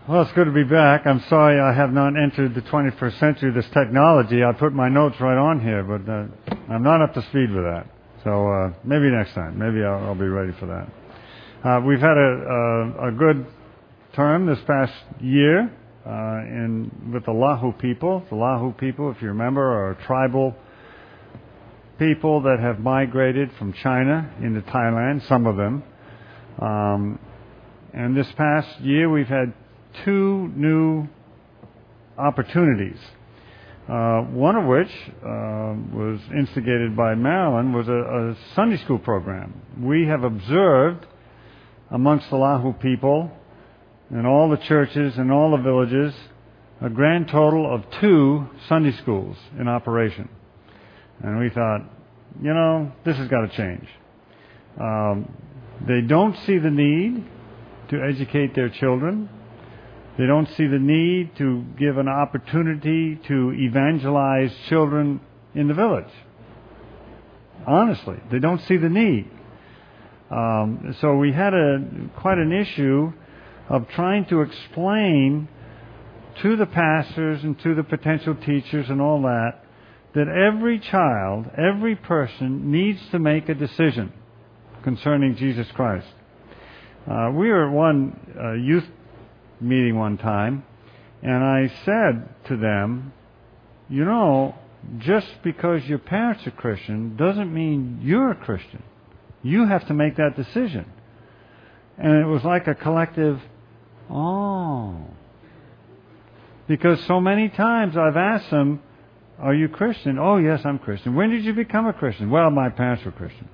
Well, it's good to be back. I'm sorry I have not entered the 21st century with this technology. I put my notes right on here, but I'm not up to speed with that. So maybe next time. Maybe I'll be ready for that. We've had a good term this past year with the Lahu people. The Lahu people, if you remember, are tribal people that have migrated from China into Thailand, some of them. And this past year we've had 2 new opportunities, one of which was instigated by Marilyn, was a Sunday school program. We have observed amongst the Lahu people in all the churches and all the villages a grand total of 2 Sunday schools in operation. And we thought, this has got to change. They don't see the need to educate their children. They don't see the need to give an opportunity to evangelize children in the village. Honestly, they don't see the need. So we had quite an issue of trying to explain to the pastors and to the potential teachers and all that every child, every person needs to make a decision concerning Jesus Christ. We were at one youth meeting one time, and I said to them, just because your parents are Christian doesn't mean you're a Christian. You have to make that decision. And it was like a collective, because so many times I've asked them, are you Christian? Oh, yes, I'm Christian. When did you become a Christian? Well, my parents were Christian.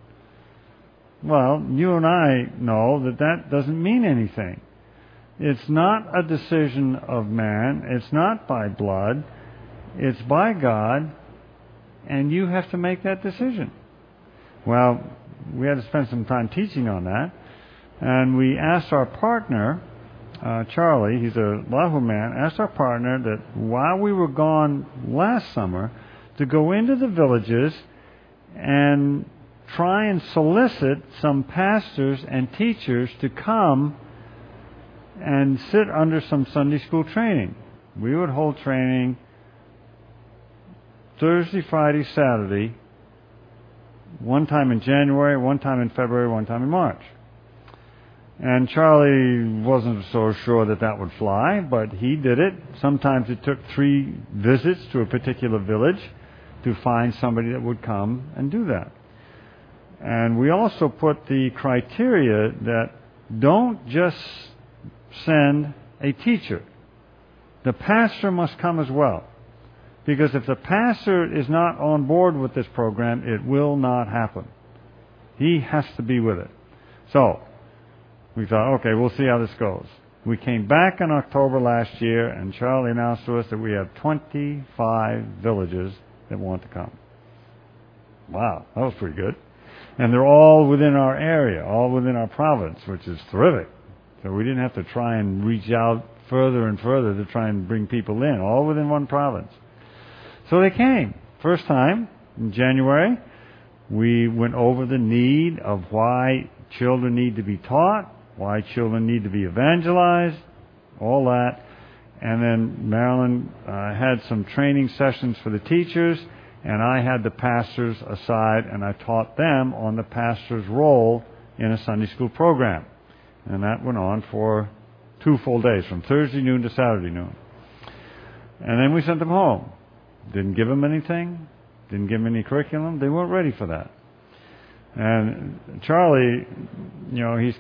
Well, you and I know that doesn't mean anything. It's not a decision of man. It's not by blood. It's by God, and you have to make that decision. Well, we had to spend some time teaching on that, and we asked our partner, Charlie, he's a Lahu man, asked our partner that while we were gone last summer to go into the villages and try and solicit some pastors and teachers to come and sit under some Sunday school training. We would hold training Thursday, Friday, Saturday, one time in January, one time in February, one time in March. And Charlie wasn't so sure that would fly, but he did it. Sometimes it took 3 visits to a particular village to find somebody that would come and do that. And we also put the criteria that don't just send a teacher. The pastor must come as well. Because if the pastor is not on board with this program, it will not happen. He has to be with it. So, we thought, okay, we'll see how this goes. We came back in October last year, and Charlie announced to us that we have 25 villages that want to come. Wow, that was pretty good. And they're all within our area, all within our province, which is terrific. So we didn't have to try and reach out further and further to try and bring people in, all within one province. So they came. First time, in January, we went over the need of why children need to be taught, why children need to be evangelized, all that. And then Marilyn had some training sessions for the teachers, and I had the pastors aside, and I taught them on the pastor's role in a Sunday school program. And that went on for 2 full days, from Thursday noon to Saturday noon. And then we sent them home. Didn't give them anything, didn't give them any curriculum. They weren't ready for that. And Charlie, he's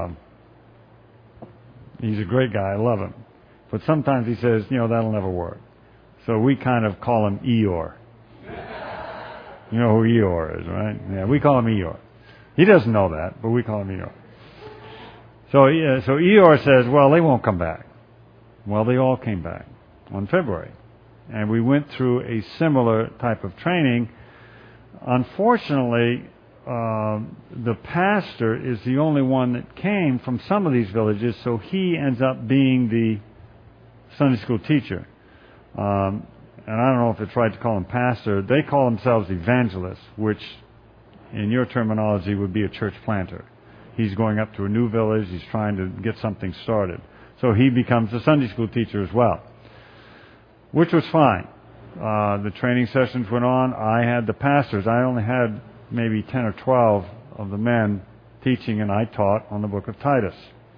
he's a great guy. I love him. But sometimes he says, that'll never work. So we kind of call him Eeyore. You know who Eeyore is, right? Yeah, we call him Eeyore. He doesn't know that, but we call him Eeyore. So Eeyore says, well, they won't come back. Well, they all came back on February. And we went through a similar type of training. Unfortunately, the pastor is the only one that came from some of these villages, so he ends up being the Sunday school teacher. And I don't know if it's right to call him pastor. They call themselves evangelists, which in your terminology would be a church planter. He's going up to a new village. He's trying to get something started. So he becomes a Sunday school teacher as well, which was fine. The training sessions went on. I had the pastors. I only had maybe 10 or 12 of the men teaching, and I taught on the book of Titus.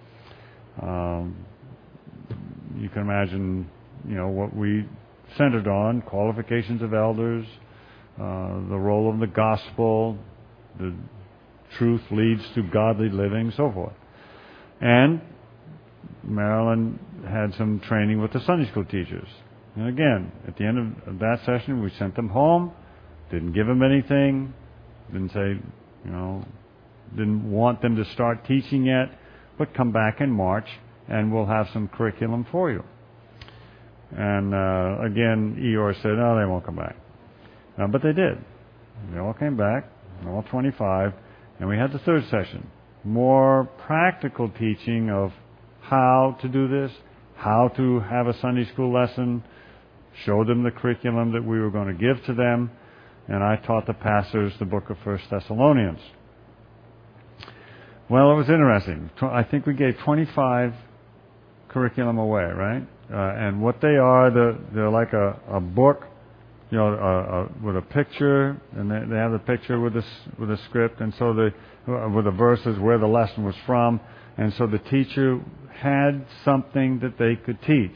You can imagine, what we centered on: qualifications of elders, the role of the gospel, the truth leads to godly living, so forth. And Marilyn had some training with the Sunday school teachers. And again, at the end of that session, we sent them home, didn't give them anything, didn't say, didn't want them to start teaching yet, but come back in March and we'll have some curriculum for you. And again, Eeyore said, no, they won't come back. But they did. They all came back, all 25, and we had the third session. More practical teaching of how to do this, how to have a Sunday school lesson, show them the curriculum that we were going to give to them, and I taught the pastors the book of 1 Thessalonians. Well, it was interesting. I think we gave 25 curriculum away, right? And what they are, they're like a book, with a picture, and they have the picture with a script, and so with the verses where the lesson was from, and so the teacher had something that they could teach.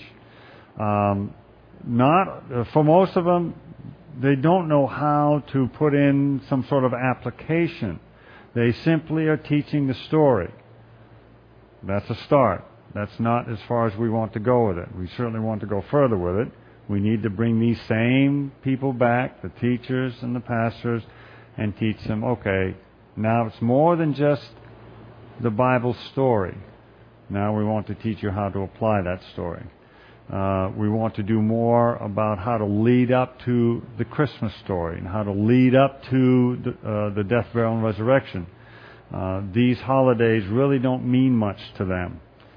Not for most of them, they don't know how to put in some sort of application. They simply are teaching the story. That's a start. That's not as far as we want to go with it. We certainly want to go further with it. We need to bring these same people back, the teachers and the pastors, and teach them, okay, now it's more than just the Bible story. Now we want to teach you how to apply that story. We want to do more about how to lead up to the Christmas story and how to lead up to the death, burial, and resurrection. These holidays really don't mean much to them.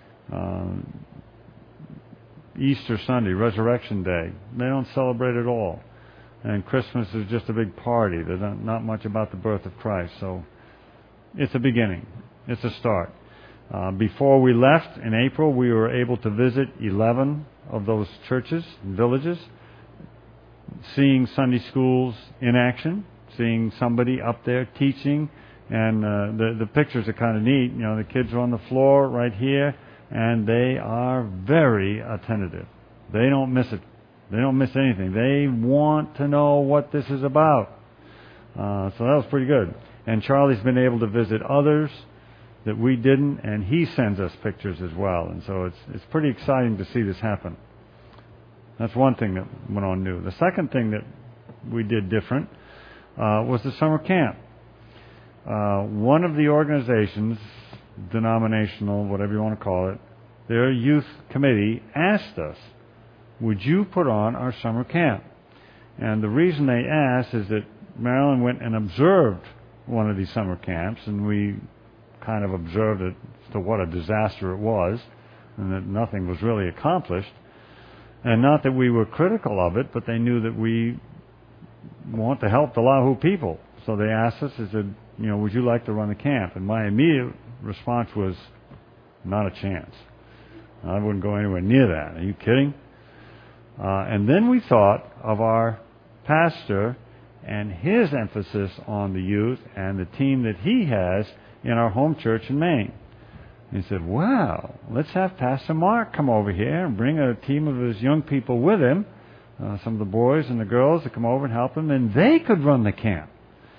Easter Sunday, Resurrection Day, they don't celebrate at all. And Christmas is just a big party. There's not much about the birth of Christ. So it's a beginning. It's a start. Before we left in April, we were able to visit 11 of those churches and villages, seeing Sunday schools in action, seeing somebody up there teaching. And the pictures are kind of neat. The kids are on the floor right here, and they are very attentive. They don't miss it. They don't miss anything. They want to know what this is about. So that was pretty good. And Charlie's been able to visit others that we didn't, and he sends us pictures as well. And so it's pretty exciting to see this happen. That's one thing that went on new. The second thing that we did different was the summer camp. One of the organizations, denominational, whatever you want to call it, their youth committee asked us, would you put on our summer camp? And the reason they asked is that Marilyn went and observed one of these summer camps, and we kind of observed it as to what a disaster it was, and that nothing was really accomplished. And not that we were critical of it, but they knew that we want to help the Lahu people. So they asked us, they said, would you like to run the camp? And my immediate response was, not a chance. I wouldn't go anywhere near that. Are you kidding? And then we thought of our pastor and his emphasis on the youth and the team that he has in our home church in Maine. And he said, wow, let's have Pastor Mark come over here and bring a team of his young people with him, some of the boys and the girls to come over and help him, and they could run the camp.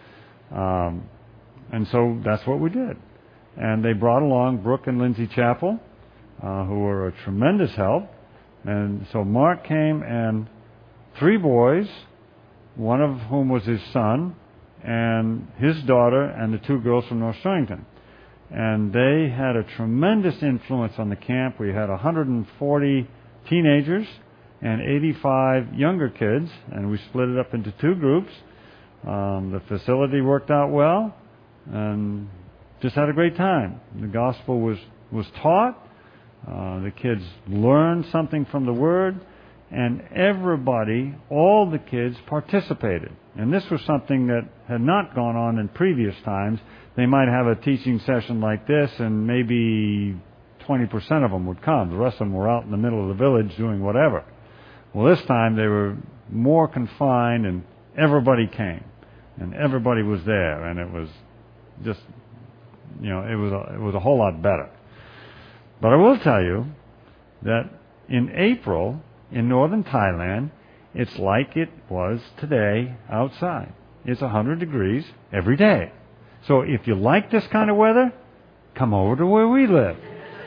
And so that's what we did. And they brought along Brooke and Lindsay Chappell, who were a tremendous help. And so Mark came, and 3 boys, one of whom was his son, and his daughter, and the 2 girls from North Stonington. And they had a tremendous influence on the camp. We had 140 teenagers and 85 younger kids, and we split it up into 2 groups. The facility worked out well, and just had a great time. The gospel was taught. The kids learned something from the Word, and everybody, all the kids, participated. And this was something that had not gone on in previous times. They might have a teaching session like this, and maybe 20% of them would come. The rest of them were out in the middle of the village doing whatever. Well, this time they were more confined, and everybody came, and everybody was there, and it was just, it was a whole lot better. But I will tell you that in April, in northern Thailand, it's like it was today outside. It's 100 degrees every day. So if you like this kind of weather, come over to where we live.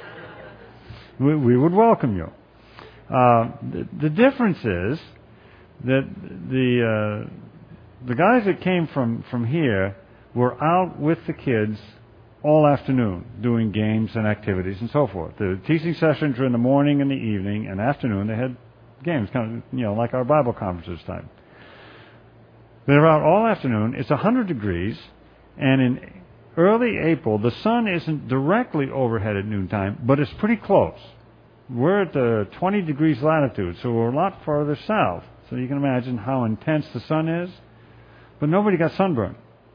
We would welcome you. The difference is that the guys that came from here were out with the kids all afternoon doing games and activities and so forth. The teaching sessions were in the morning and the evening, and afternoon they had games, kind of, like our Bible conferences time. They were out all afternoon. It's 100 degrees, and in early April, the sun isn't directly overhead at noontime, but it's pretty close. We're at the 20 degrees latitude, so we're a lot farther south. So you can imagine how intense the sun is. But nobody got sunburned.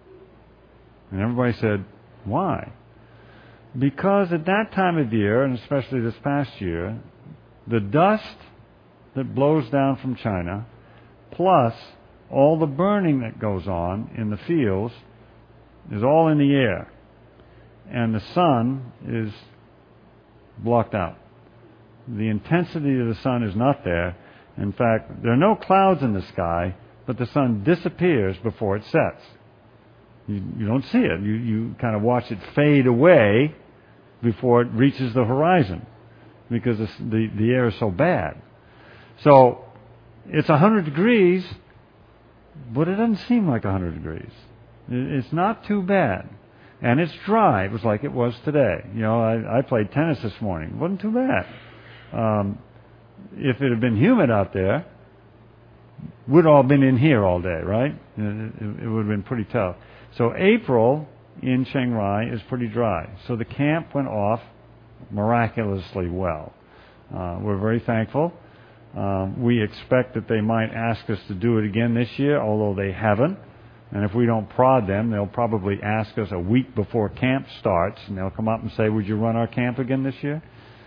And everybody said, why? Because at that time of year, and especially this past year, the dust that blows down from China, plus all the burning that goes on in the fields, is all in the air. And the sun is blocked out. The intensity of the sun is not there. In fact, there are no clouds in the sky, but the sun disappears before it sets. You don't see it. You kind of watch it fade away before it reaches the horizon because the air is so bad. So it's 100 degrees, but it doesn't seem like 100 degrees. It's not too bad. And it's dry. It was like it was today. I played tennis this morning. It wasn't too bad. If it had been humid out there, we'd all been in here all day, right? It would have been pretty tough. So April in Chiang Rai is pretty dry. So the camp went off miraculously well. We're very thankful. We expect that they might ask us to do it again this year, although they haven't. And if we don't prod them, they'll probably ask us a week before camp starts, and they'll come up and say, would you run our camp again this year?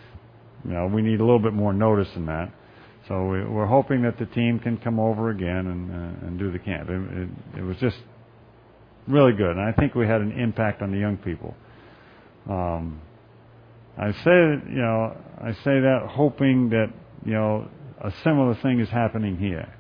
We need a little bit more notice than that. So we're hoping that the team can come over again and do the camp. It was just really good, and I think we had an impact on the young people. I say that hoping that a similar thing is happening here.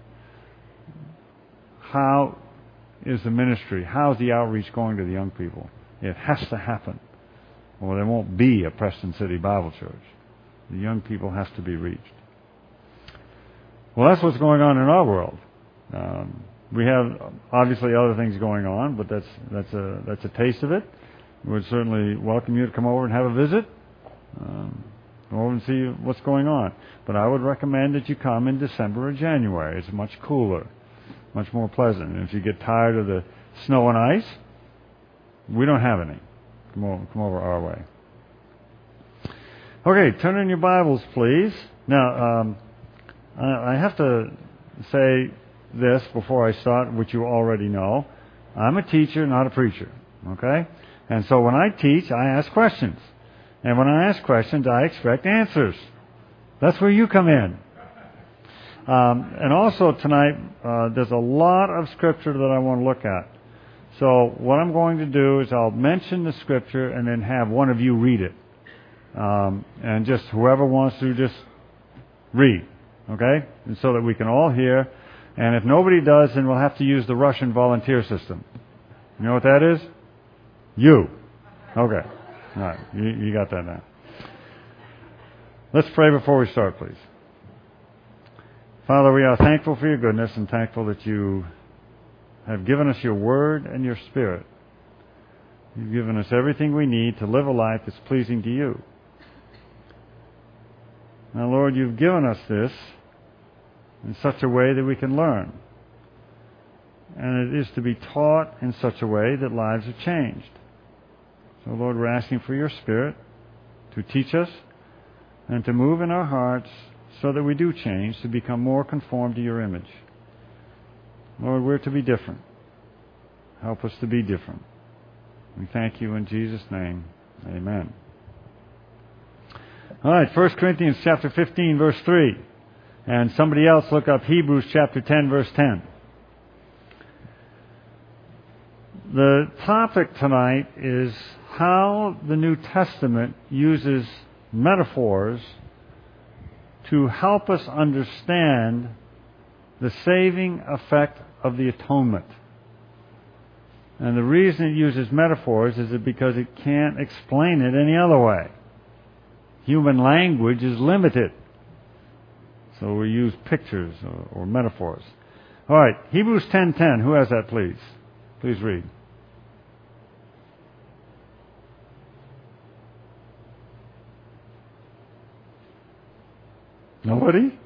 How is the ministry? How is the outreach going to the young people? It has to happen, or there won't be a Preston City Bible Church. The young people has to be reached. Well, that's what's going on in our world. We have obviously other things going on, but that's a taste of it. We would certainly welcome you to come over and have a visit, come over and see what's going on. But I would recommend that you come in December or January. It's much cooler, much more pleasant. And if you get tired of the snow and ice, we don't have any. Come over our way. Okay, turn in your Bibles, please. Now, I have to say this before I start, which you already know. I'm a teacher, not a preacher, okay? And so when I teach, I ask questions. And when I ask questions, I expect answers. That's where you come in. And also tonight, there's a lot of Scripture that I want to look at. So what I'm going to do is I'll mention the Scripture and then have one of you read it. And just whoever wants to just read, okay? And so that we can all hear. And if nobody does, then we'll have to use the Russian volunteer system. You know what that is? You. Okay. All right. You got that now. Let's pray before we start, please. Father, we are thankful for your goodness and thankful that you have given us your word and your spirit. You've given us everything we need to live a life that's pleasing to you. Now, Lord, you've given us this in such a way that we can learn. And it is to be taught in such a way that lives are changed. So, Lord, we're asking for your Spirit to teach us and to move in our hearts so that we do change, to become more conformed to your image. Lord, we're to be different. Help us to be different. We thank you in Jesus' name. Amen. All right, 1 Corinthians chapter 15, verse 3. And somebody else look up Hebrews chapter 10, verse 10. The topic tonight is how the New Testament uses metaphors to help us understand the saving effect of the atonement. And the reason it uses metaphors is because it can't explain it any other way. Human language is limited. So we use pictures or metaphors. All right, Hebrews 10:10. Who has that, please? Please read. Nobody?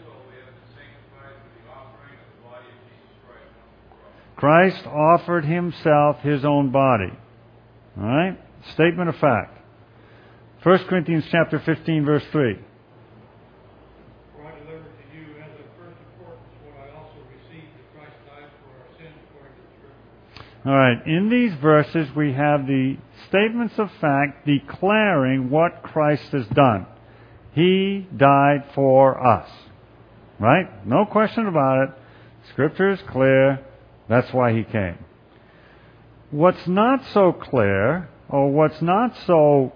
Christ offered himself his own body. All right? Statement of fact. 1 Corinthians chapter 15, verse 3. For I delivered to you as of first importance what I also received, that Christ died for our sins according to the Scriptures. All right. In these verses, we have the statements of fact declaring what Christ has done. He died for us. Right? No question about it. Scripture is clear. That's why he came. What's not so clear, or what's not so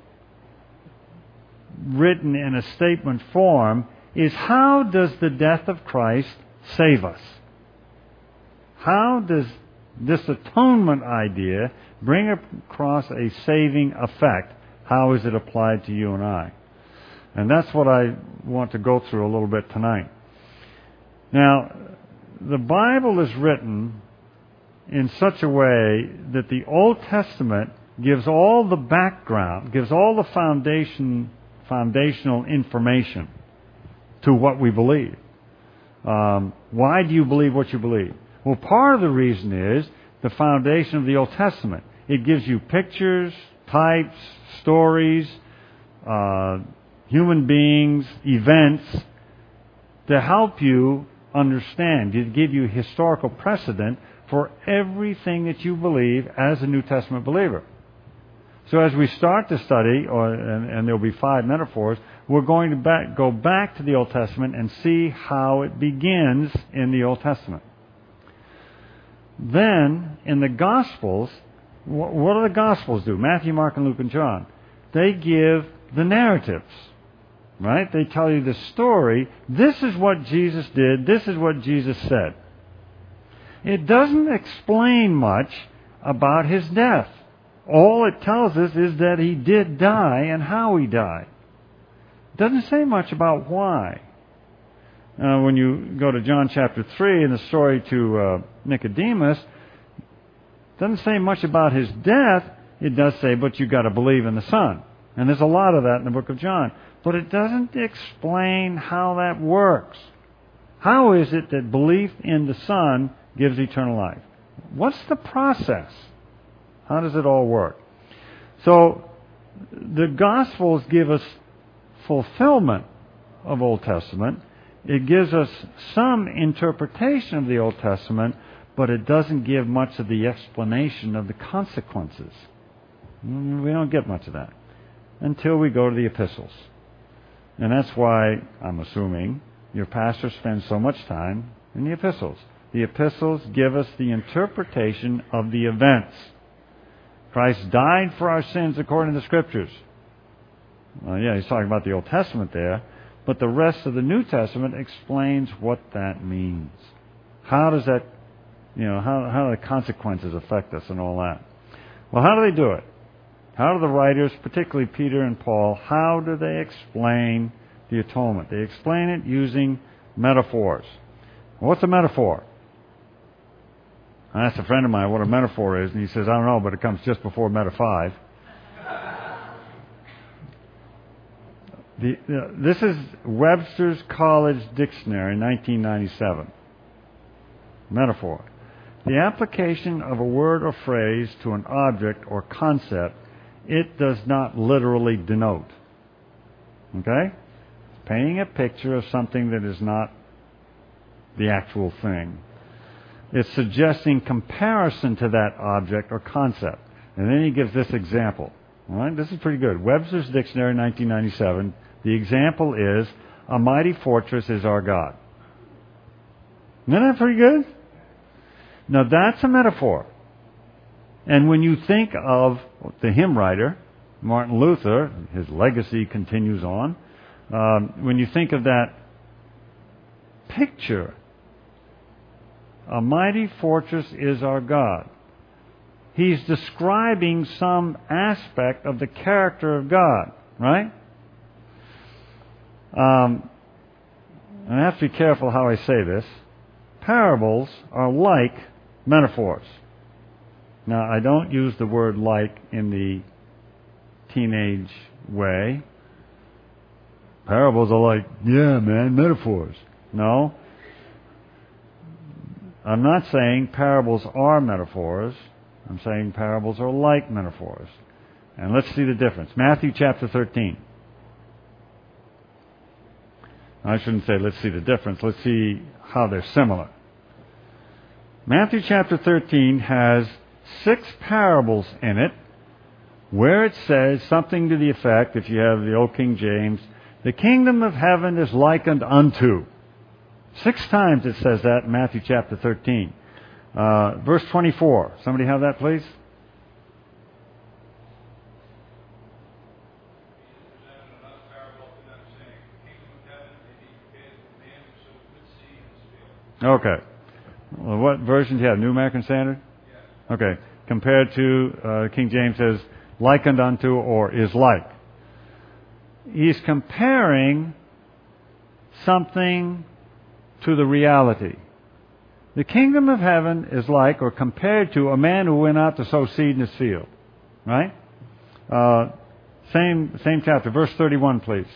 written in a statement form, is how does the death of Christ save us? How does this atonement idea bring across a saving effect? How is it applied to you and I? And that's what I want to go through a little bit tonight. Now, the Bible is written in such a way that the Old Testament gives all the background, gives all the foundational information to what we believe. Why do you believe what you believe? Well, part of the reason is the foundation of the Old Testament. It gives you pictures, types, stories, human beings, events to help you understand, to give you historical precedent for everything that you believe as a New Testament believer. So as we start to study, and there'll be 5 metaphors, we're going to go back to the Old Testament and see how it begins in the Old Testament. Then, in the Gospels, what do the Gospels do? Matthew, Mark, and Luke, and John. They give the narratives. Right? They tell you the story. This is what Jesus did. This is what Jesus said. It doesn't explain much about his death. All it tells us is that he did die and how he died. It doesn't say much about why. When you go to John chapter 3 and the story to Nicodemus, it doesn't say much about his death. It does say, but you've got to believe in the Son. And there's a lot of that in the book of John. But it doesn't explain how that works. How is it that belief in the Son gives eternal life? What's the process? How does it all work? So, the Gospels give us fulfillment of Old Testament. It gives us some interpretation of the Old Testament, but it doesn't give much of the explanation of the consequences. We don't get much of that until we go to the epistles. And that's why, I'm assuming, your pastor spends so much time in the epistles. The epistles give us the interpretation of the events. Christ died for our sins according to the Scriptures. Well, yeah, he's talking about the Old Testament there, but the rest of the New Testament explains what that means. How does that, how do the consequences affect us and all that? Well, how do they do it? How do the writers, particularly Peter and Paul, how do they explain the atonement? They explain it using metaphors. What's a metaphor? I asked a friend of mine what a metaphor is, and he says, I don't know, but it comes just before Meta 5. This is Webster's College Dictionary, 1997. Metaphor. The application of a word or phrase to an object or concept it does not literally denote. Okay? Painting a picture of something that is not the actual thing. It's suggesting comparison to that object or concept. And then he gives this example. All right, this is pretty good. Webster's Dictionary, 1997. The example is, a mighty fortress is our God. Isn't that pretty good? Now that's a metaphor. And when you think of the hymn writer, Martin Luther, his legacy continues on. When you think of that picture, a mighty fortress is our God. He's describing some aspect of the character of God, right? I have to be careful how I say this. Parables are like metaphors. Now, I don't use the word like in the teenage way. Parables are like, yeah, man, metaphors. No. I'm not saying parables are metaphors. I'm saying parables are like metaphors. And let's see the difference. Matthew chapter 13. I shouldn't say let's see the difference. Let's see how they're similar. Matthew chapter 13 has 6 parables in it where it says something to the effect, if you have the old King James, the kingdom of heaven is likened unto. 6 times it says that in Matthew chapter 13. Verse 24. Somebody have that, please? Okay. Well, what version do you have? New American Standard? Yeah. Okay. Compared to King James says, likened unto or is like. He's comparing something to the reality. The kingdom of heaven is like or compared to a man who went out to sow seed in his field. Right? Same chapter. Verse 31, please.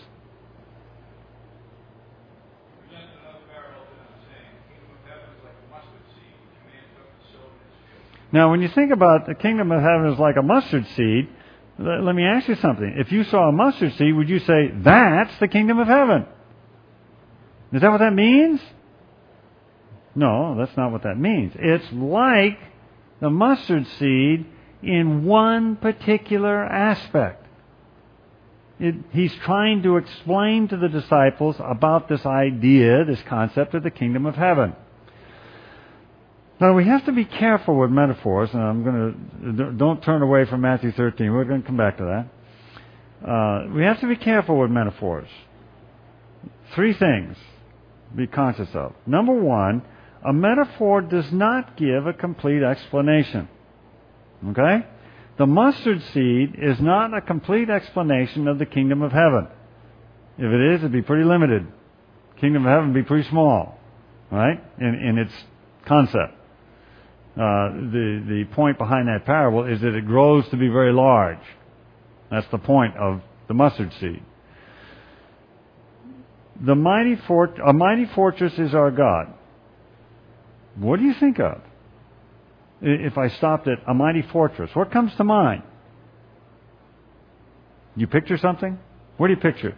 Now, when you think about the kingdom of heaven is like a mustard seed, let me ask you something. If you saw a mustard seed, would you say, that's the kingdom of heaven? Is that what that means? No, that's not what that means. It's like the mustard seed in one particular aspect. He's trying to explain to the disciples about this idea, this concept of the kingdom of heaven. Now, we have to be careful with metaphors, and don't turn away from Matthew 13. We're going to come back to that. We have to be careful with metaphors. 3 things to be conscious of. Number 1, a metaphor does not give a complete explanation. Okay? The mustard seed is not a complete explanation of the kingdom of heaven. If it is, it'd be pretty limited. Kingdom of heaven would be pretty small, right? In its concept. The point behind that parable is that it grows to be very large. That's the point of the mustard seed. A mighty fortress is our God. What do you think of? If I stopped at a mighty fortress, what comes to mind? You picture something? What do you picture?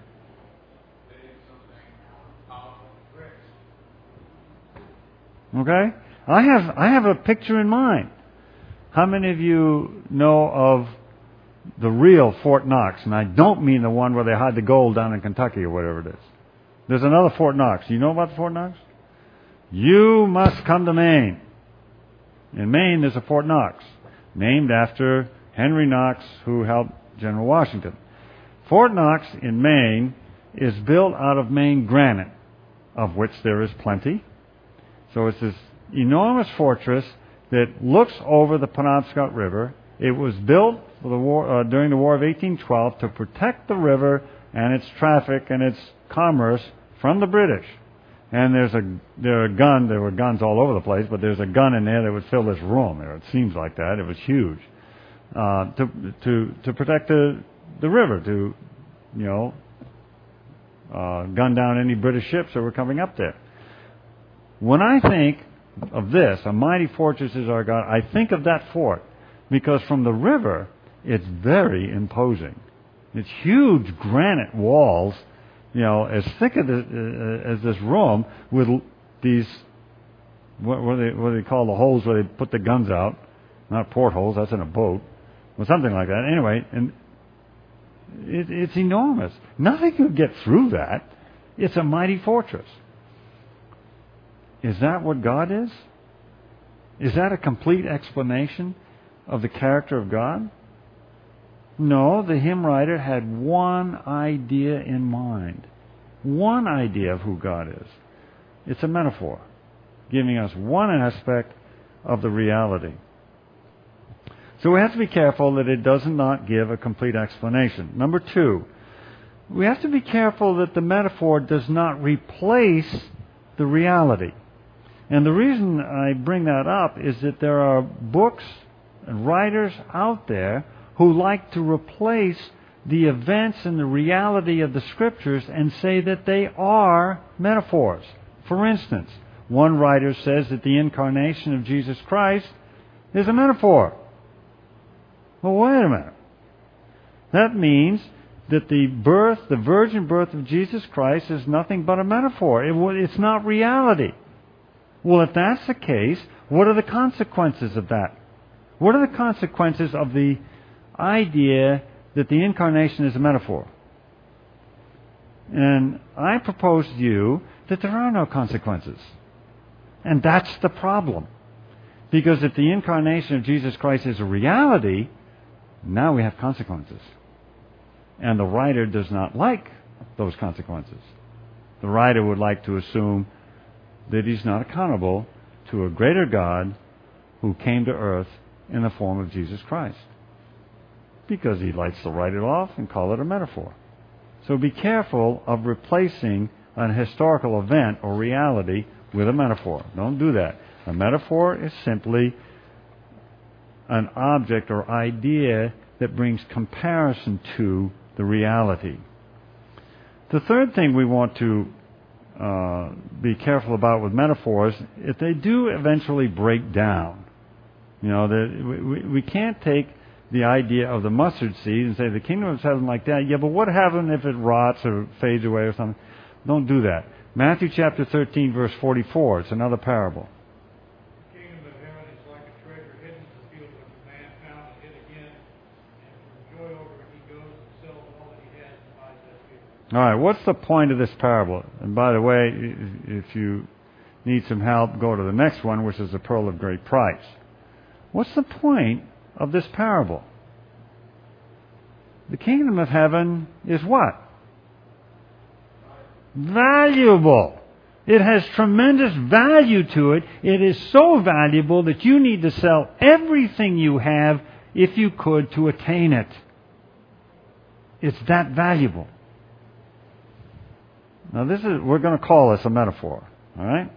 Okay? I have a picture in mind. How many of you know of the real Fort Knox? And I don't mean the one where they hide the gold down in Kentucky or whatever it is. There's another Fort Knox. Do you know about Fort Knox? You must come to Maine. In Maine, there's a Fort Knox, named after Henry Knox, who helped General Washington. Fort Knox in Maine is built out of Maine granite, of which there is plenty. So it's this enormous fortress that looks over the Penobscot River. It was built for the war, during the War of 1812 to protect the river and its traffic and its commerce from the British. And there were guns all over the place, but there's a gun in there that would fill this room. It seems like that. It was huge. To protect the river, to, gun down any British ships that were coming up there. When I think of this, a mighty fortress is our God, I think of that fort, because from the river, it's very imposing. It's huge granite walls, as thick as this room, with these, what do they call the holes where they put the guns out? Not portholes, that's in a boat, or something like that. Anyway, and It's enormous. Nothing could get through that. It's a mighty fortress. Is that what God is? Is that a complete explanation of the character of God? No, the hymn writer had one idea in mind. One idea of who God is. It's a metaphor, giving us one aspect of the reality. So we have to be careful that it does not give a complete explanation. Number two, we have to be careful that the metaphor does not replace the reality. And the reason I bring that up is that there are books and writers out there who like to replace the events and the reality of the Scriptures and say that they are metaphors. For instance, one writer says that the incarnation of Jesus Christ is a metaphor. Well, wait a minute. That means that the virgin birth of Jesus Christ is nothing but a metaphor. It's not reality. Well, if that's the case, what are the consequences of that? What are the consequences of the idea that the incarnation is a metaphor? And I propose to you that there are no consequences. And that's the problem. Because if the incarnation of Jesus Christ is a reality, now we have consequences. And the writer does not like those consequences. The writer would like to assume that he's not accountable to a greater God who came to earth in the form of Jesus Christ. Because he likes to write it off and call it a metaphor. So be careful of replacing an historical event or reality with a metaphor. Don't do that. A metaphor is simply an object or idea that brings comparison to the reality. The third thing we want to be careful about with metaphors, if they do eventually break down. We can't take the idea of the mustard seed and say the kingdom of heaven like that. Yeah, but what happens if it rots or fades away or something? Don't do that. Matthew chapter 13, verse 44. It's another parable. The kingdom of heaven is like a treasure hidden in the field which a man found and hid again. And for joy over it, he goes and sells all that he has and buys that field. All right, what's the point of this parable? And by the way, if you need some help, go to the next one, which is the pearl of great price. What's the point of this parable? The kingdom of heaven is what? Valuable. It has tremendous value to it. It is so valuable that you need to sell everything you have, if you could, to attain it. It's that valuable. Now we're going to call this a metaphor. All right?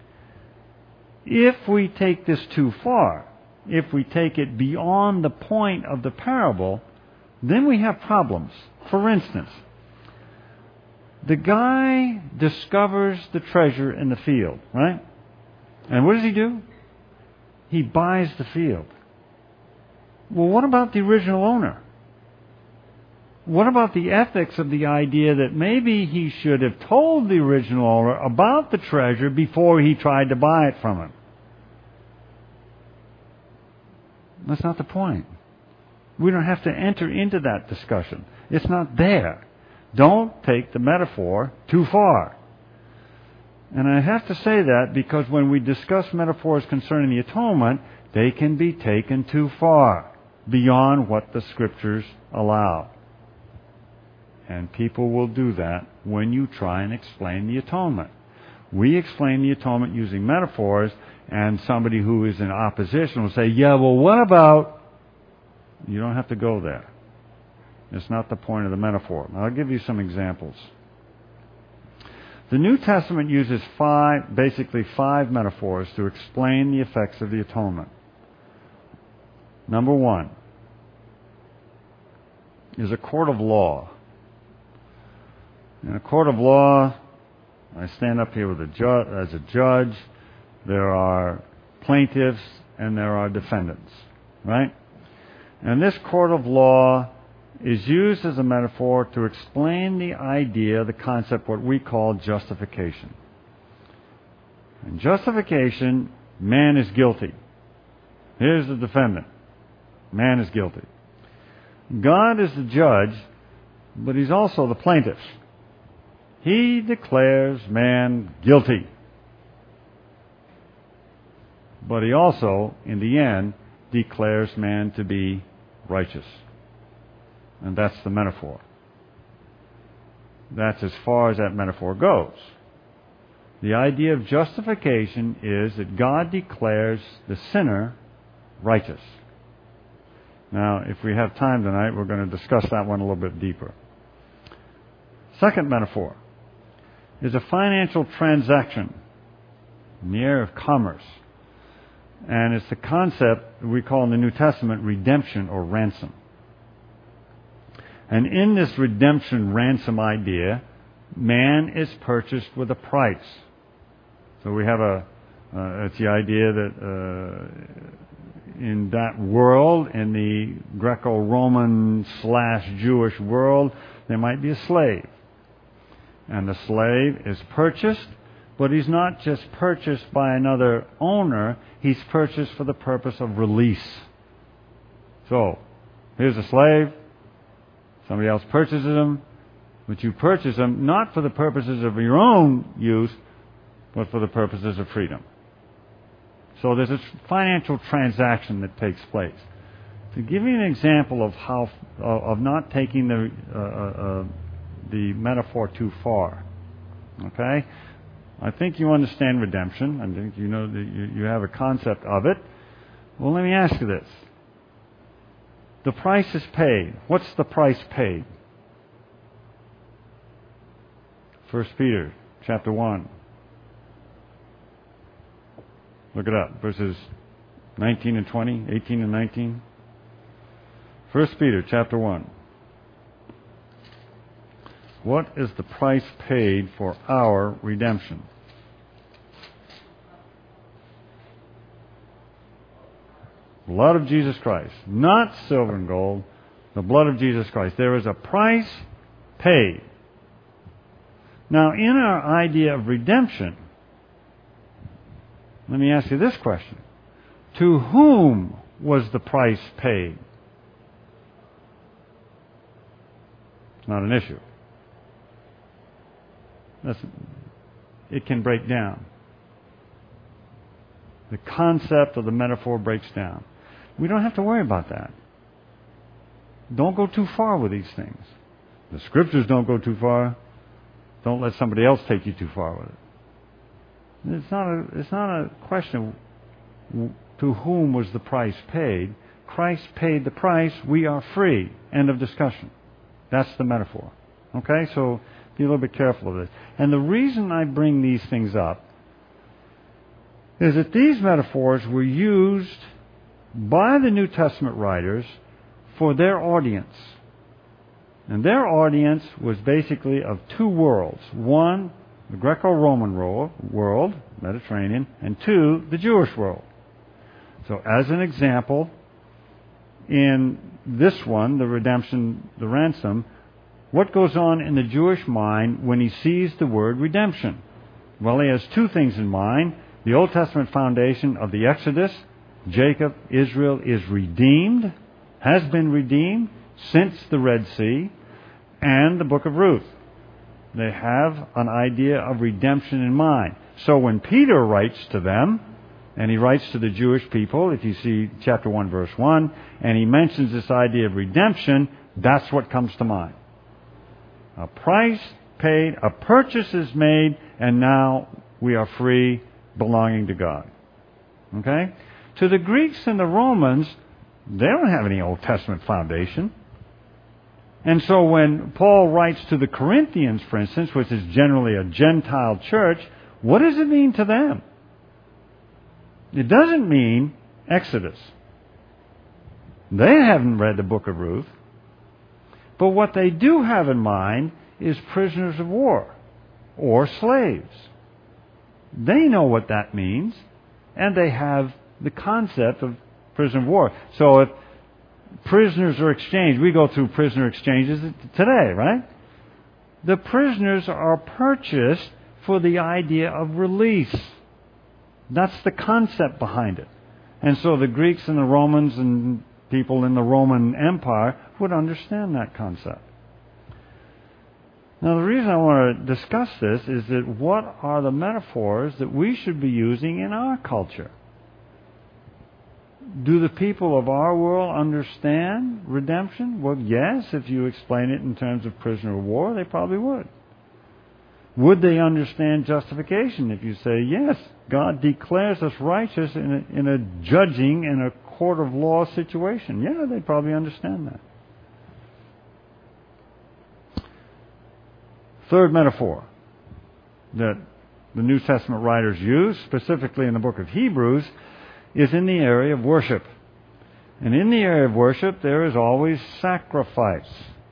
If we take this too far, if we take it beyond the point of the parable, then we have problems. For instance, the guy discovers the treasure in the field, right? And what does he do? He buys the field. Well, what about the original owner? What about the ethics of the idea that maybe he should have told the original owner about the treasure before he tried to buy it from him? That's not the point. We don't have to enter into that discussion. It's not there. Don't take the metaphor too far. And I have to say that because when we discuss metaphors concerning the atonement, they can be taken too far, beyond what the Scriptures allow. And people will do that when you try and explain the atonement. We explain the atonement using metaphors, and somebody who is in opposition will say, yeah, well, what about... You don't have to go there. It's not the point of the metaphor. Now, I'll give you some examples. The New Testament uses basically five metaphors to explain the effects of the atonement. Number one is a court of law. In a court of law, I stand up here as a judge. There are plaintiffs and there are defendants, right? And this court of law is used as a metaphor to explain the idea, the concept, what we call justification. In justification, man is guilty. Here's the defendant. Man is guilty. God is the judge but he's also the plaintiff. He declares man guilty. But he also, in the end, declares man to be righteous. And that's the metaphor. That's as far as that metaphor goes. The idea of justification is that God declares the sinner righteous. Now, if we have time tonight, we're going to discuss that one a little bit deeper. Second metaphor is a financial transaction in the area of commerce. And it's the concept we call in the New Testament redemption or ransom. And in this redemption ransom idea, man is purchased with a price. So we have it's the idea that in that world, in the Greco-Roman / Jewish world, there might be a slave. And the slave is purchased, but he's not just purchased by another owner, he's purchased for the purpose of release. So, here's a slave, somebody else purchases him, but you purchase him not for the purposes of your own use, but for the purposes of freedom. So there's a financial transaction that takes place. To give you an example of how of not taking the metaphor too far, okay? I think you understand redemption. I think you know that you have a concept of it. Well, let me ask you this. The price is paid. What's the price paid? 1 Peter chapter 1. Look it up. Verses 19 and 20, 18 and 19. 1 Peter chapter 1. What is the price paid for our redemption? Blood of Jesus Christ. Not silver and gold. The blood of Jesus Christ. There is a price paid. Now, in our idea of redemption, let me ask you this question. To whom was the price paid? It's not an issue. It can break down. The concept of the metaphor breaks down. We don't have to worry about that. Don't go too far with these things. The Scriptures don't go too far. Don't let somebody else take you too far with it. It's not a question of to whom was the price paid. Christ paid the price. We are free. End of discussion. That's the metaphor. Okay? So be a little bit careful of this. And the reason I bring these things up is that these metaphors were used by the New Testament writers for their audience. And their audience was basically of two worlds. One, the Greco-Roman world, Mediterranean, and two, the Jewish world. So as an example, in this one, the redemption, the ransom, what goes on in the Jewish mind when he sees the word redemption? Well, he has two things in mind. The Old Testament foundation of the Exodus, Jacob, Israel is redeemed, has been redeemed since the Red Sea, and the book of Ruth. They have an idea of redemption in mind. So when Peter writes to them, and he writes to the Jewish people, if you see chapter 1, verse 1, and he mentions this idea of redemption, that's what comes to mind. A price paid, a purchase is made, and now we are free, belonging to God. Okay? To the Greeks and the Romans, they don't have any Old Testament foundation. And so when Paul writes to the Corinthians, for instance, which is generally a Gentile church, what does it mean to them? It doesn't mean Exodus. They haven't read the book of Ruth. But what they do have in mind is prisoners of war or slaves. They know what that means, and they have the concept of prisoner of war. So if prisoners are exchanged, we go through prisoner exchanges today, right? The prisoners are purchased for the idea of release. That's the concept behind it. And so the Greeks and the Romans and people in the Roman Empire would understand that concept. Now, the reason I want to discuss this is that what are the metaphors that we should be using in our culture? Do the people of our world understand redemption? Well, yes, if you explain it in terms of prisoner of war, they probably would. Would they understand justification if you say, yes, God declares us righteous in a judging in a court of law situation? Yeah, they'd probably understand that. Third metaphor that the New Testament writers use, specifically in the book of Hebrews, is in the area of worship. And in the area of worship, there is always sacrifice.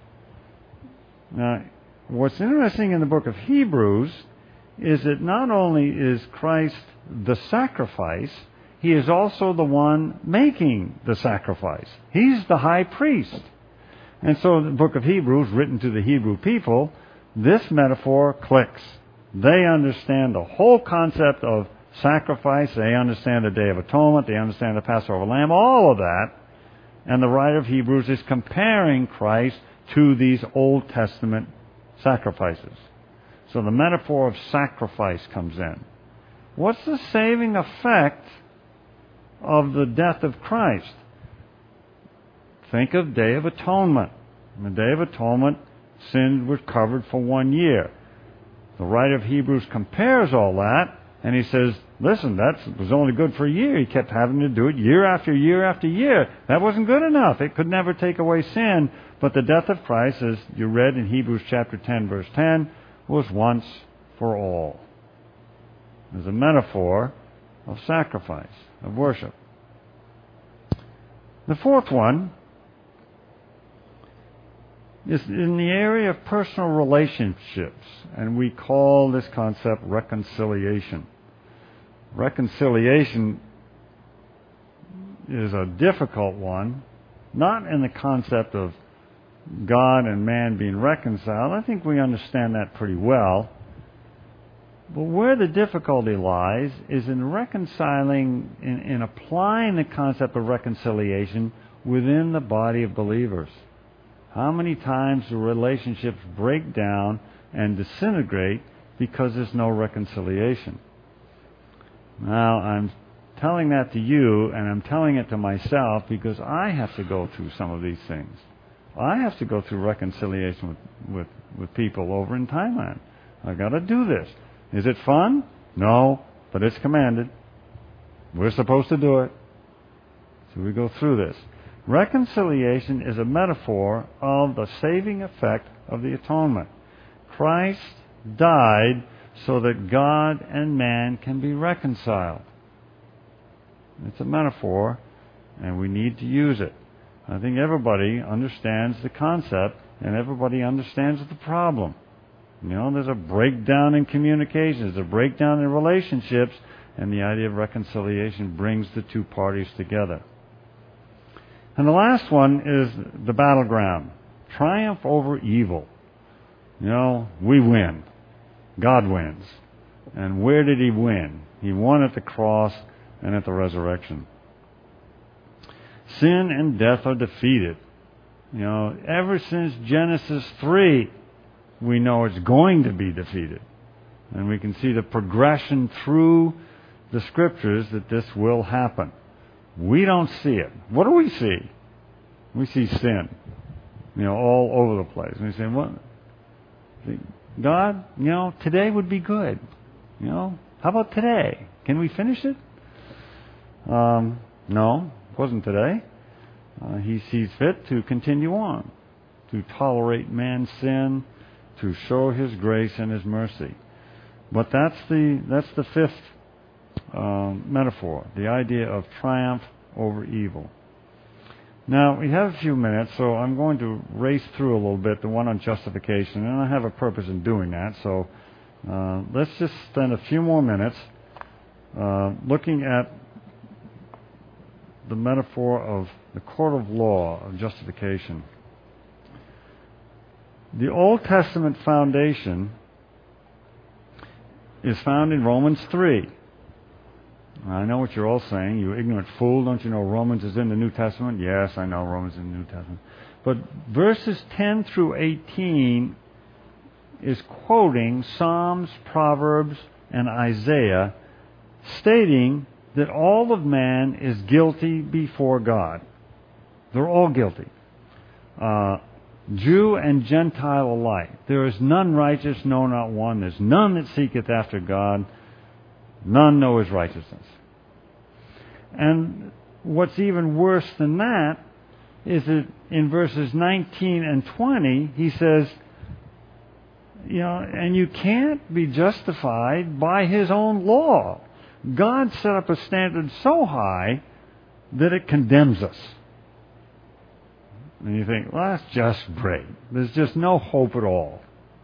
Now, what's interesting in the book of Hebrews is that not only is Christ the sacrifice, He is also the one making the sacrifice. He's the high priest. And so the book of Hebrews, written to the Hebrew people, this metaphor clicks. They understand the whole concept of sacrifice. They understand the Day of Atonement. They understand the Passover lamb, all of that. And the writer of Hebrews is comparing Christ to these Old Testament sacrifices. So the metaphor of sacrifice comes in. What's the saving effect of the death of Christ? Think of Day of Atonement. In the Day of Atonement, sin was covered for 1 year. The writer of Hebrews compares all that, and he says, listen, that was only good for a year. He kept having to do it year after year after year. That wasn't good enough. It could never take away sin. But the death of Christ, as you read in Hebrews chapter 10, verse 10, was once for all. There's a metaphor of sacrifice, of worship. The fourth one is in the area of personal relationships, and we call this concept reconciliation. Reconciliation is a difficult one, not in the concept of God and man being reconciled. I think we understand that pretty well. But where the difficulty lies is in reconciling, in applying the concept of reconciliation within the body of believers. How many times do relationships break down and disintegrate because there's no reconciliation? Now, I'm telling that to you, and I'm telling it to myself because I have to go through some of these things. I have to go through reconciliation with people over in Thailand. I've got to do this. Is it fun? No, but it's commanded. We're supposed to do it. So we go through this. Reconciliation is a metaphor of the saving effect of the atonement. Christ died so that God and man can be reconciled. It's a metaphor, and we need to use it. I think everybody understands the concept, and everybody understands the problem. You know, there's a breakdown in communications, a breakdown in relationships, and the idea of reconciliation brings the two parties together. And the last one is the battleground. Triumph over evil. You know, we win. God wins. And where did He win? He won at the cross and at the resurrection. Sin and death are defeated. You know, ever since Genesis 3, we know it's going to be defeated. And we can see the progression through the Scriptures that this will happen. We don't see it. What do we see? We see sin, you know, all over the place. And we say, well, God, you know, today would be good. You know, how about today? Can we finish it? No, it wasn't today. He sees fit to continue on, to tolerate man's sin, to show His grace and His mercy. But that's the fifth metaphor, the idea of triumph over evil. Now, we have a few minutes, so I'm going to race through a little bit the one on justification, and I have a purpose in doing that. So let's just spend a few more minutes looking at the metaphor of the court of law of justification. The Old Testament foundation is found in Romans 3. I know what you're all saying. You ignorant fool, don't you know Romans is in the New Testament? Yes, I know Romans is in the New Testament. But verses 10 through 18 is quoting Psalms, Proverbs, and Isaiah, stating that all of man is guilty before God. They're all guilty. Jew and Gentile alike. There is none righteous, no, not one. There's none that seeketh after God. None know his righteousness. And what's even worse than that is that in verses 19 and 20, he says, and you can't be justified by his own law. God set up a standard so high that it condemns us. And you think, well, that's just great. There's just no hope at all.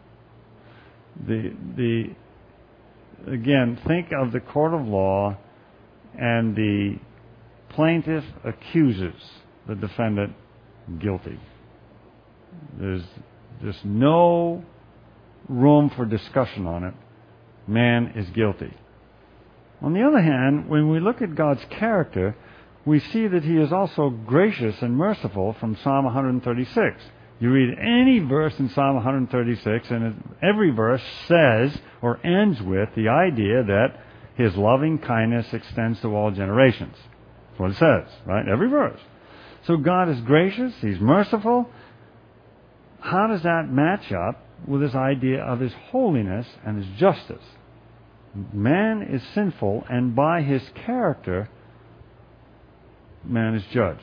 Again, think of the court of law, and the plaintiff accuses the defendant guilty. There's just no room for discussion on it. Man is guilty. On the other hand, when we look at God's character, we see that he is also gracious and merciful from Psalm 136. You read any verse in Psalm 136, and every verse says or ends with the idea that his loving kindness extends to all generations. That's what it says, right? Every verse. So God is gracious, he's merciful. How does that match up with this idea of his holiness and his justice? Man is sinful, and by his character, man is judged.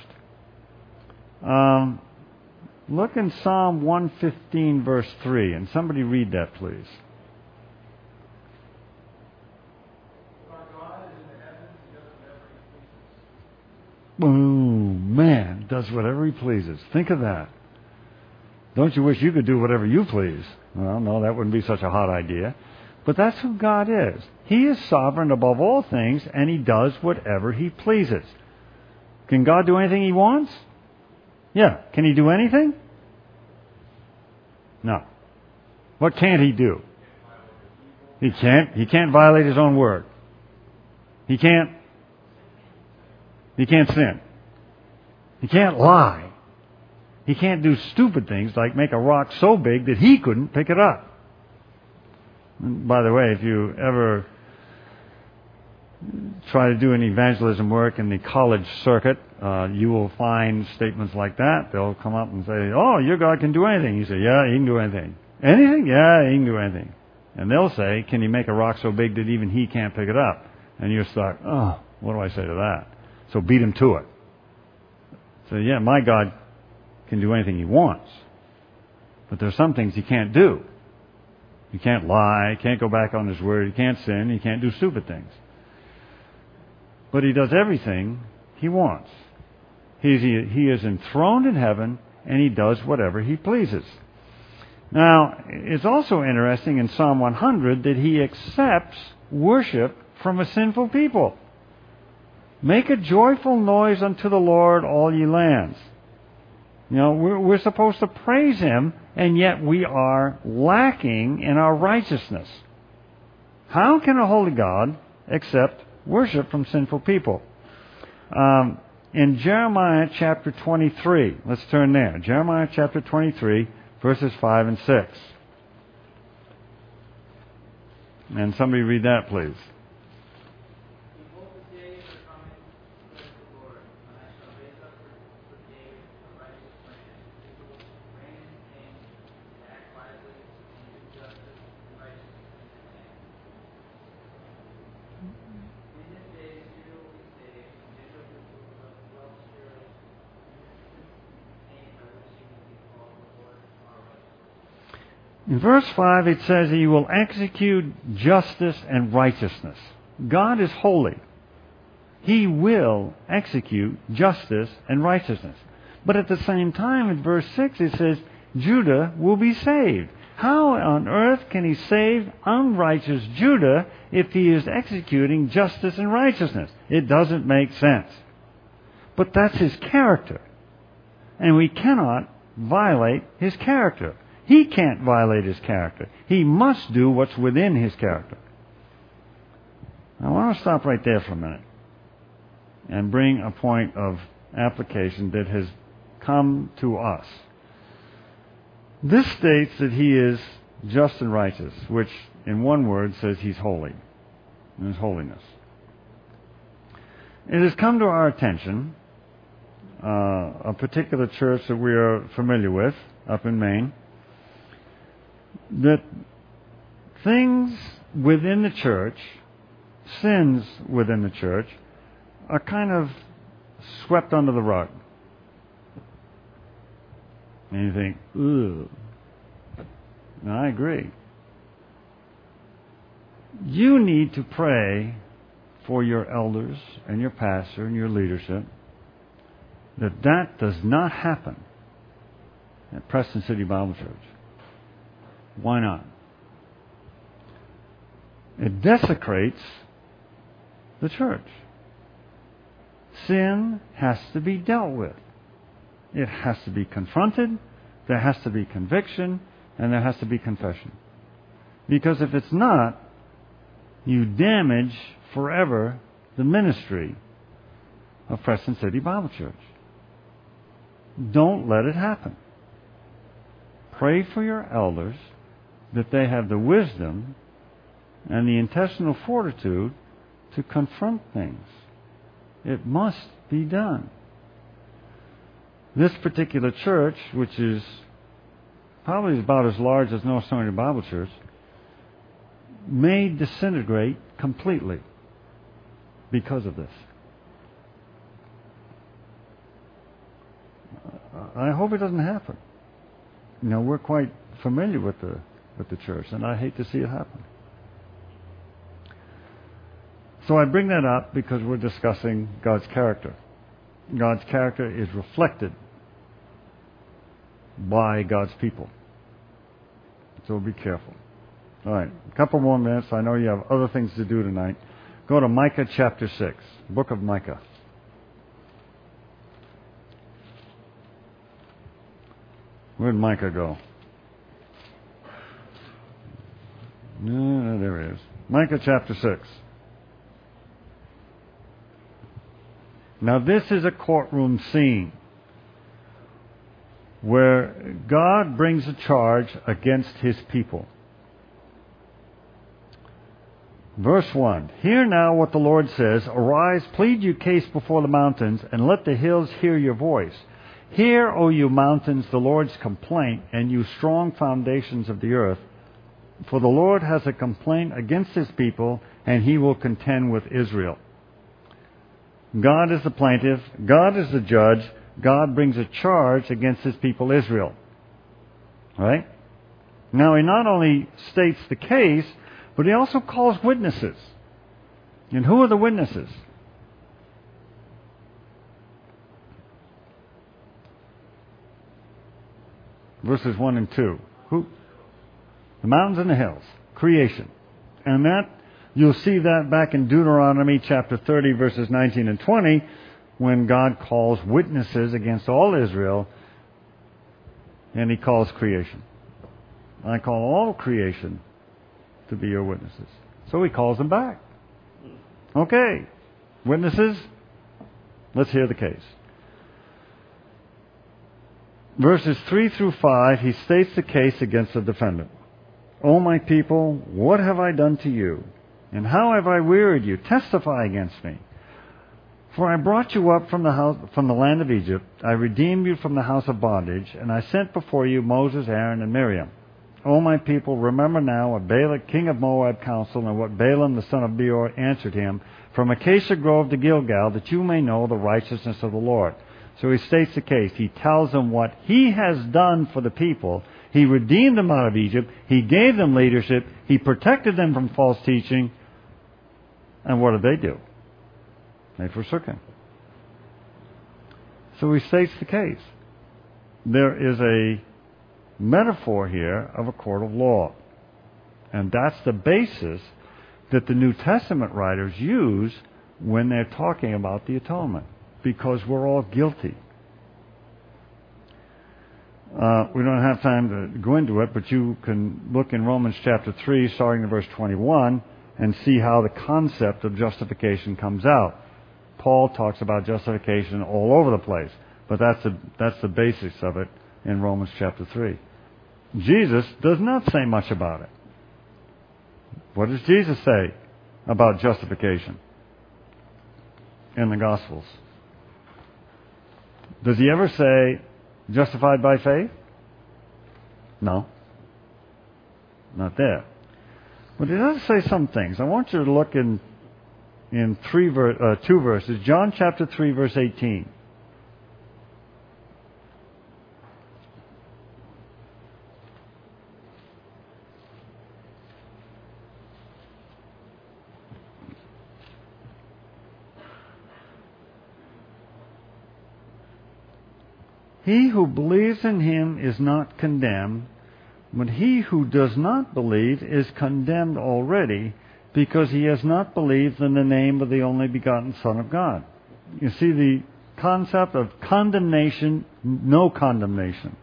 Look in Psalm 115, verse 3, and somebody read that, please. Oh, man, does whatever he pleases. Think of that. Don't you wish you could do whatever you please? Well, no, that wouldn't be such a hot idea. But that's who God is. He is sovereign above all things, and he does whatever he pleases. Can God do anything he wants? Yeah. Can he do anything? No. What can't he do? He can't violate his own word. He can't sin. He can't lie. He can't do stupid things like make a rock so big that he couldn't pick it up. And by the way, if you ever try to do any evangelism work in the college circuit, you will find statements like that. They'll come up and say, oh, your God can do anything. You say, yeah, he can do anything. Anything? Yeah, he can do anything. And they'll say, can he make a rock so big that even he can't pick it up? And you're stuck, oh, what do I say to that? So beat him to it. So yeah, my God can do anything he wants. But there's some things he can't do. He can't lie, he can't go back on his word, he can't sin, he can't do stupid things. But he does everything he wants. He is enthroned in heaven, and he does whatever he pleases. Now, it's also interesting in Psalm 100 that he accepts worship from a sinful people. Make a joyful noise unto the Lord, all ye lands. We're supposed to praise him, and yet we are lacking in our righteousness. How can a holy God accept worship from sinful people? In Jeremiah chapter 23, let's turn there. Jeremiah chapter 23, verses 5 and 6. And somebody read that, please. In verse 5 it says he will execute justice and righteousness. God is holy. He will execute justice and righteousness. But at the same time, in verse 6 it says Judah will be saved. How on earth can he save unrighteous Judah if he is executing justice and righteousness? It doesn't make sense. But that's his character. And we cannot violate his character. He can't violate his character. He must do what's within his character. I want to stop right there for a minute and bring a point of application that has come to us. This states that he is just and righteous, which in one word says he's holy, in his holiness. It has come to our attention, a particular church that we are familiar with up in Maine, that things within the church, sins within the church, are kind of swept under the rug. And you think, ugh. And I agree. You need to pray for your elders and your pastor and your leadership that does not happen at Preston City Bible Church. Why not? It desecrates the church. Sin has to be dealt with. It has to be confronted, there has to be conviction, and there has to be confession. Because if it's not, you damage forever the ministry of Preston City Bible Church. Don't let it happen. Pray for your elders that they have the wisdom and the intestinal fortitude to confront things. It must be done. This particular church, which is probably about as large as North Stoney Bible Church, may disintegrate completely because of this. I hope it doesn't happen. You know, we're quite familiar with the church, and I hate to see it happen. So I bring that up because we're discussing God's character. God's character is reflected by God's people. So be careful. All right, a couple more minutes. I know you have other things to do tonight. Go to Micah chapter 6, book of Micah. Where'd Micah go? No, there he is. Micah chapter 6. Now this is a courtroom scene where God brings a charge against his people. Verse 1, Hear now what the Lord says, Arise, plead your case before the mountains, and let the hills hear your voice. Hear, O you mountains, the Lord's complaint, and you strong foundations of the earth. For the Lord has a complaint against his people, and he will contend with Israel. God is the plaintiff, God is the judge, God brings a charge against his people Israel. Right? Now he not only states the case, but he also calls witnesses. And who are the witnesses? Verses 1 and 2. Who? The mountains and the hills. Creation. And that, you'll see that back in Deuteronomy chapter 30, verses 19 and 20, when God calls witnesses against all Israel, and he calls creation. I call all creation to be your witnesses. So he calls them back. Okay, witnesses, let's hear the case. Verses 3 through 5, he states the case against the defendant. O my people, what have I done to you? And how have I wearied you? Testify against me. For I brought you up from the land of Egypt. I redeemed you from the house of bondage, and I sent before you Moses, Aaron, and Miriam. O my people, remember now what Balak, king of Moab, counseled, and what Balaam, the son of Beor, answered him, from Acacia Grove to Gilgal, that you may know the righteousness of the Lord. So he states the case. He tells them what he has done for the people. He redeemed them out of Egypt. He gave them leadership. He protected them from false teaching. And what did they do? They forsook him. So he states the case. There is a metaphor here of a court of law. And that's the basis that the New Testament writers use when they're talking about the atonement. Because we're all guilty. We don't have time to go into it, but you can look in Romans chapter 3, starting in verse 21, and see how the concept of justification comes out. Paul talks about justification all over the place, but that's the basics of it in Romans chapter 3. Jesus does not say much about it. What does Jesus say about justification in the Gospels? Does he ever say, justified by faith? No. Not there. But he does say some things. I want you to look in two verses. John chapter 3, verse 18. He who believes in him is not condemned, but he who does not believe is condemned already, because he has not believed in the name of the only begotten Son of God. You see the concept of condemnation, no condemnation.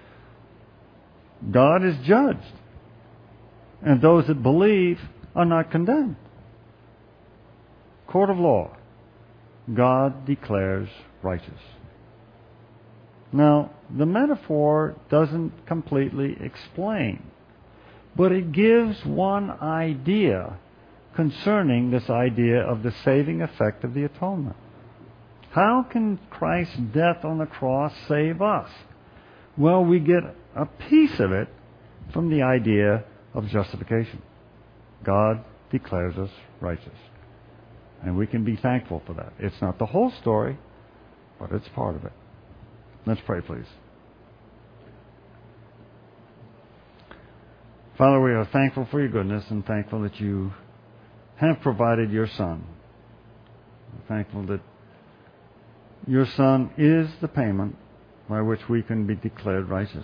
God is judged, and those that believe are not condemned. Court of law. God declares righteous. Now, the metaphor doesn't completely explain, but it gives one idea concerning this idea of the saving effect of the atonement. How can Christ's death on the cross save us? Well, we get a piece of it from the idea of justification. God declares us righteous. And we can be thankful for that. It's not the whole story, but it's part of it. Let's pray, please. Father, we are thankful for your goodness and thankful that you have provided your Son. We're thankful that your Son is the payment by which we can be declared righteous.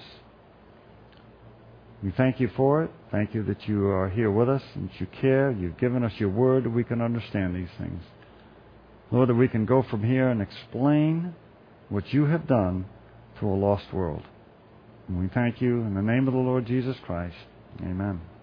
We thank you for it. Thank you that you are here with us and that you care. You've given us your word that we can understand these things. Lord, that we can go from here and explain what you have done to a lost world. And we thank you in the name of the Lord Jesus Christ. Amen.